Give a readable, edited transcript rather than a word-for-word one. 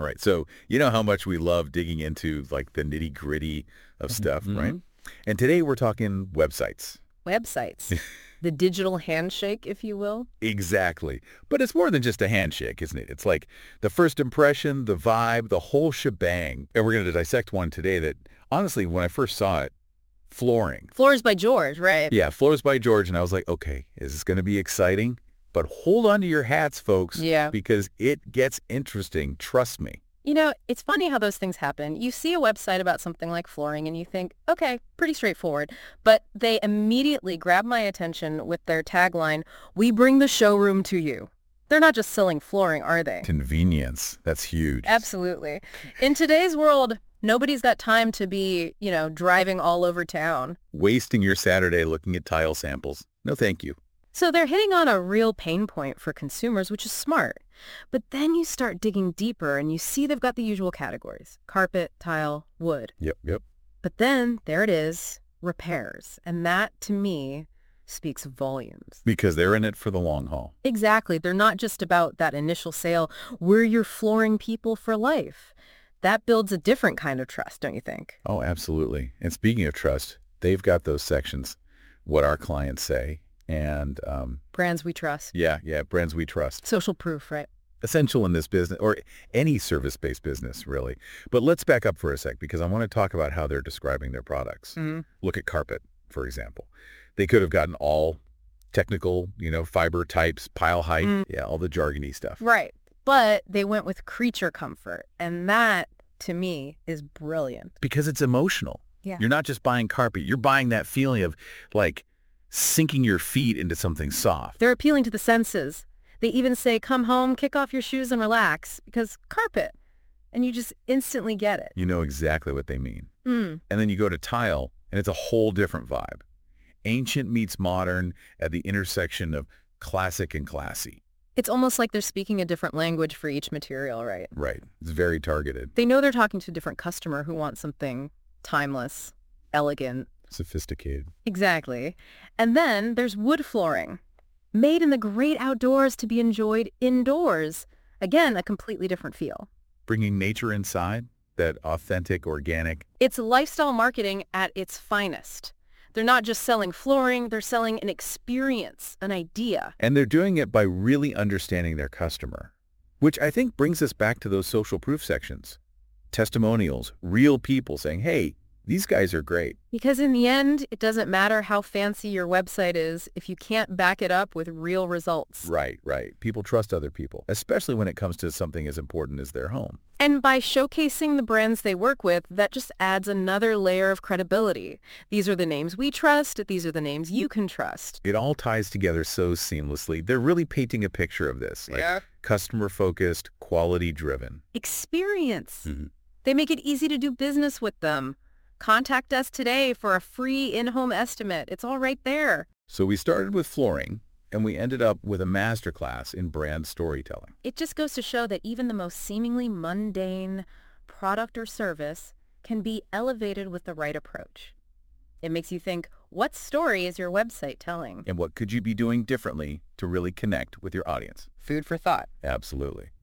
All right. So you know how much we love digging into like the nitty-gritty of stuff, right? And today we're talking websites. Websites. The digital handshake, if you will. Exactly. But it's more than just a handshake, isn't it? It's like the first impression, the vibe, the whole shebang. And we're going to dissect one today that, honestly, when I first saw it, flooring. Floors by George, right? Yeah, Floors by George. And I was like, okay, is this going to be exciting? But hold on to your hats, folks. Yeah. Because it gets interesting. Trust me. You know, it's funny how those things happen. You see a website about something like flooring and you think, okay, pretty straightforward. But they immediately grab my attention with their tagline, "We bring the showroom to you." They're not just selling flooring, are they? Convenience. That's huge. Absolutely. In today's world, nobody's got time to be, driving all over town. Wasting your Saturday looking at tile samples. No, thank you. So they're hitting on a real pain point for consumers, which is smart. But then you start digging deeper and you see they've got the usual categories: carpet, tile, wood. Yep. But then there it is, repairs. And that, to me, speaks volumes. Because they're in it for the long haul. Exactly. They're not just about that initial sale. We're your flooring people for life. That builds a different kind of trust, don't you think? Oh, absolutely. And speaking of trust, they've got those sections, what our clients say. And brands we trust. Yeah, brands we trust. Social proof, right? Essential in this business, or any service-based business, really. But let's back up for a sec, because I want to talk about how they're describing their products. Look at carpet, for example. They could have gotten all technical, fiber types, pile height, all the jargony stuff. Right. But they went with creature comfort, and that, to me, is brilliant. Because it's emotional. Yeah. You're not just buying carpet. You're buying that feeling of, like, sinking your feet into something soft. They're appealing to the senses. They even say, come home, kick off your shoes and relax, because carpet. And you just instantly get it. You know exactly what they mean. And then you go to tile, and it's a whole different vibe. Ancient meets modern at the intersection of classic and classy. It's almost like they're speaking a different language for each material, right? Right. It's very targeted. They know they're talking to a different customer who wants something timeless, elegant, sophisticated. Exactly. And then there's wood flooring, made in the great outdoors to be enjoyed indoors. Again, a completely different feel. Bringing nature inside, that authentic, organic. It's lifestyle marketing at its finest. They're not just selling flooring, they're selling an experience, an idea. And they're doing it by really understanding their customer, which I think brings us back to those social proof sections. Testimonials, real people saying, hey, these guys are great. Because in the end, it doesn't matter how fancy your website is if you can't back it up with real results. Right. People trust other people, especially when it comes to something as important as their home. And by showcasing the brands they work with, that just adds another layer of credibility. These are the names we trust. These are the names you can trust. It all ties together so seamlessly. They're really painting a picture of this. Like customer-focused, quality-driven. Experience. They make it easy to do business with them. Contact us today for a free in-home estimate. It's all right there. So we started with flooring, and we ended up with a masterclass in brand storytelling. It just goes to show that even the most seemingly mundane product or service can be elevated with the right approach. It makes you think, what story is your website telling? And what could you be doing differently to really connect with your audience? Food for thought. Absolutely.